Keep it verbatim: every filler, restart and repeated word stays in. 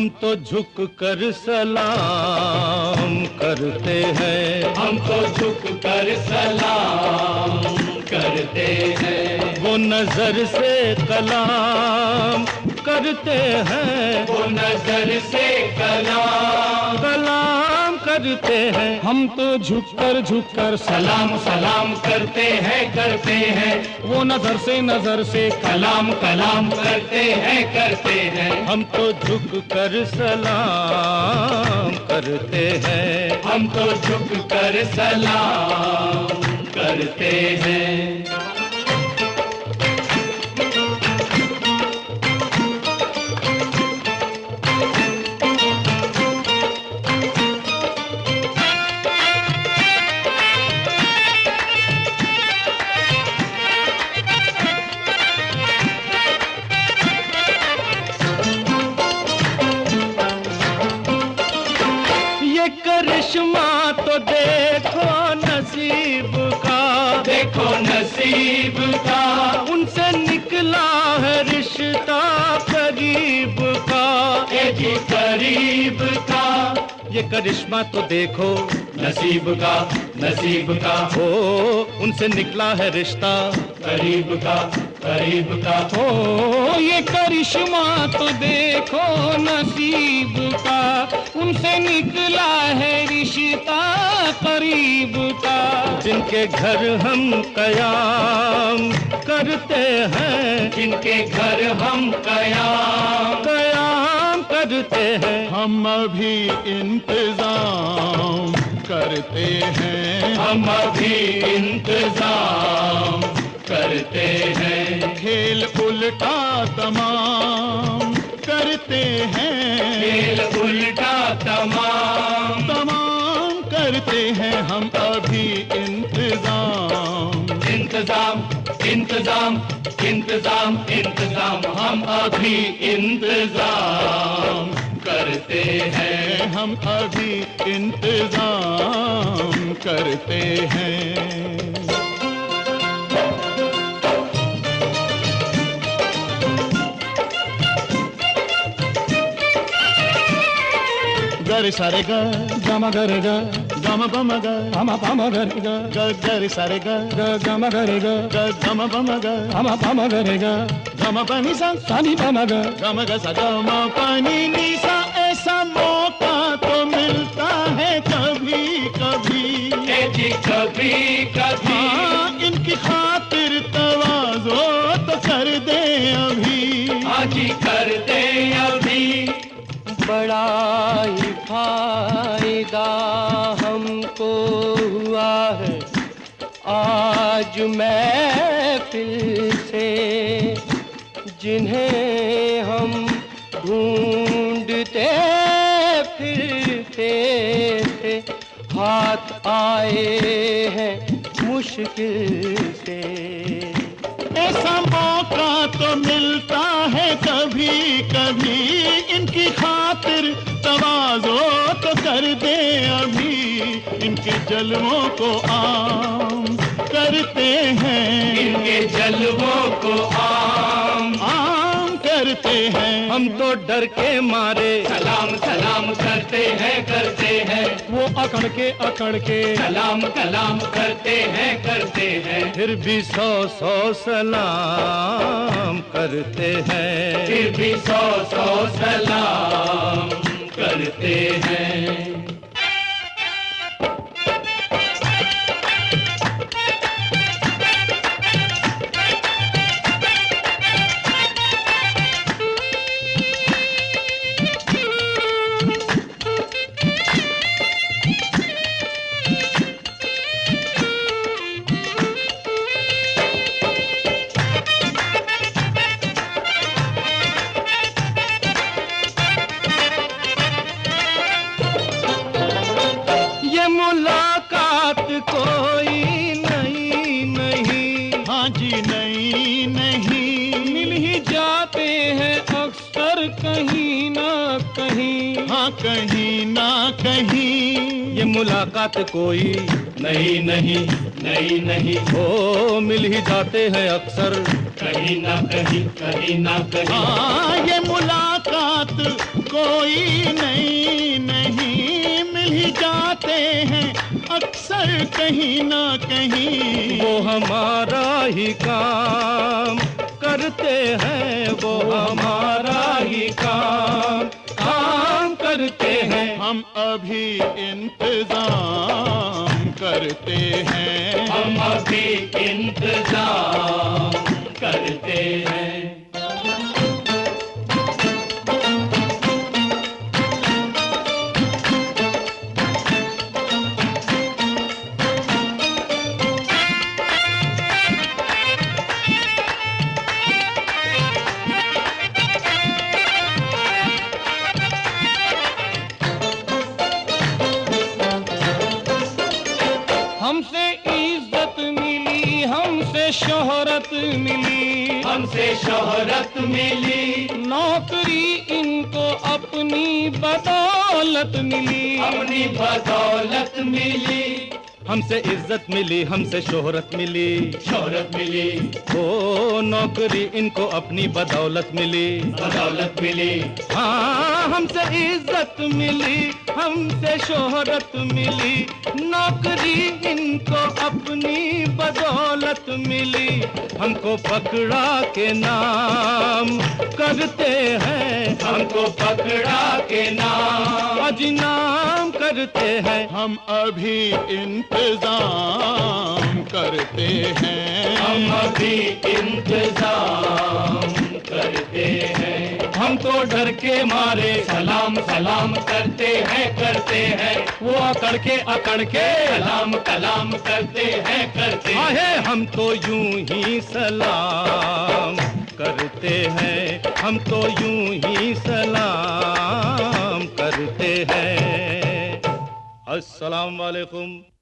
हम तो झुक कर सलाम करते हैं, हम तो झुक कर सलाम करते हैं। वो नजर से कलाम करते हैं, वो नजर से कलाम कलाम करते हैं। हम तो झुक कर झुक कर सलाम सलाम करते हैं करते हैं। वो नजर से नजर से कलाम कलाम करते हैं करते हैं। हम तो झुक कर सलाम करते हैं, हम तो झुक कर सलाम करते हैं। करिश्मा तो देखो नसीब का, देखो नसीब का, उनसे निकला है रिश्ता करीब का, ए जी करीब का। ये करिश्मा तो देखो नसीब का, नसीब का, हो उनसे निकला है रिश्ता करीब का, करीब का। ओ ये करिश्मा तो देखो नसीब का, उनसे निकला है रिश्ता करीब का। जिनके घर हम कयाम करते हैं, जिनके घर हम कयाम कयाम करते हैं। हम अभी इंतजाम करते हैं, हम अभी इंतजाम करते हैं। खेल उल्टा तमाम करते हैं, खेल उल्टा तमाम तमाम करते हैं। हम अभी इंतजाम इंतजाम इंतजाम इंतजाम इंतजाम हम अभी इंतजाम करते हैं। हम अभी इंतजाम करते हैं। गरे सारे ग गम गरे ग गम बम ग हम पम गरे ग ग गरे सारे ग ग गम गरे ग ग गम बम ग हम पम गरे ग गम पनी सा सानी पम ग गम ग सा गम पनी नी सा। ऐसा मौका तो मिलता है कभी कभी, ए जी कभी कभी। हाँ इनकी खातिर तवाज़ो तो कर दे अभी, हाँ जी कर दे अभी। बड़ा ही फायदा हमको हुआ है आज महफिल से, जिन्हें हम ढूंढते फिरते थे हाथ आए हैं मुश्किल से। ऐसा मौका तो मिलता है कभी कभी, इनकी खातिर तवाज़ो तो कर दे अभी। इनके जलवों को आम करते हैं, इनके जलवों को आम आम करते हैं। हम तो डर के मारे सलाम सलाम करते हैं करते हैं। वो अकड़ के अकड़ के सलाम कलाम करते हैं करते हैं। फिर भी सौ सौ सलाम करते हैं, फिर भी सौ सौ सलाम करते हैं। कहीं ना कहीं, हाँ कहीं ना कहीं। ये मुलाकात कोई नहीं नहीं नहीं नहीं हो, मिल ही जाते हैं अक्सर कहीं ना कहीं, कहीं ना कहीं। हाँ, ये मुलाकात कोई नई नहीं, मिल ही जाते हैं अक्सर कहीं ना कहीं। वो हमारा ही काम करते हैं, वो हमारा ही काम काम करते हैं। हम अभी इंतजाम करते हैं, हम अभी इंतजार करते हैं। हमसे इज्जत मिली, हमसे शोहरत मिली, हमसे शोहरत मिली, नौकरी इनको अपनी बदौलत मिली, अपनी बदौलत मिली, हमसे इज्जत मिली, हमसे शोहरत मिली, शोहरत मिली, ओ नौकरी इनको अपनी बदौलत मिली, बदौलत मिली। हाँ, हमसे इज्जत मिली, हमसे शोहरत मिली, नौकरी इनको अपनी बदौलत मिली। हमको पकड़ा के नाम करते हैं, हमको पकड़ा के नाम अज नाम करते हैं। हम अभी इंतजाम करते हैं, हम अभी इंतजाम करते हैं। हम तो डर के मारे सलाम सलाम करते हैं, करते हैं। वो अकड़ के अकड़ के कलाम कलाम करते हैं, करते हैं। आहे, हम तो यूं ही सलाम करते हैं, हम तो यूं ही सलाम करते हैं। अस्सलाम वालेकुम।